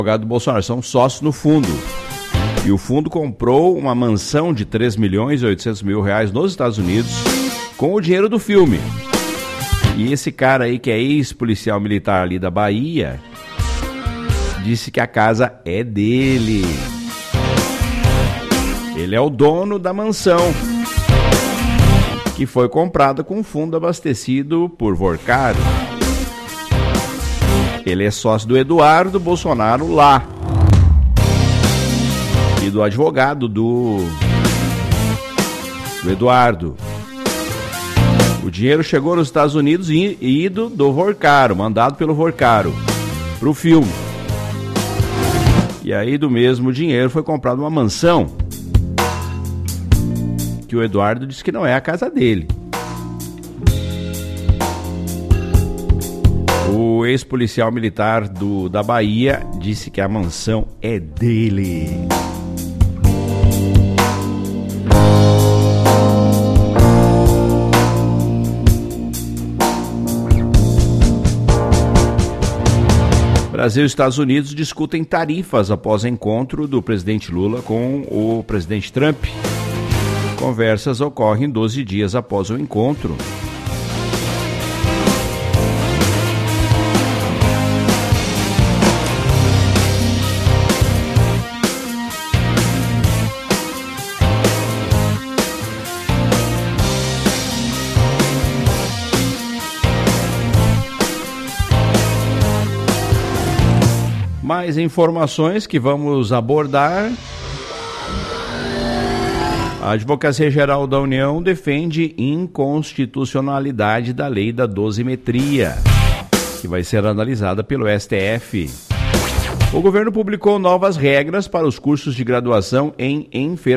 advogado do Bolsonaro, são sócios no fundo. E o fundo comprou uma mansão de 3.800.000 reais nos Estados Unidos com o dinheiro do filme. E esse cara aí, que é ex-policial militar ali da Bahia, disse que a casa é dele. Ele é o dono da mansão, que foi comprada com fundo abastecido por Vorcaro. Ele é sócio do Eduardo Bolsonaro lá. E do advogado do Eduardo. O dinheiro chegou nos Estados Unidos e ido do Vorcaro, mandado pelo Vorcaro, pro filme. E aí do mesmo dinheiro foi comprada uma mansão, que o Eduardo disse que não é a casa dele. O ex-policial militar da Bahia disse que a mansão é dele. Brasil e Estados Unidos discutem tarifas após encontro do presidente Lula com o presidente Trump. Conversas ocorrem 12 dias após o encontro. Mais informações que vamos abordar. A Advocacia Geral da União defende inconstitucionalidade da lei da dosimetria, que vai ser analisada pelo STF. O governo publicou novas regras para os cursos de graduação em enfermagem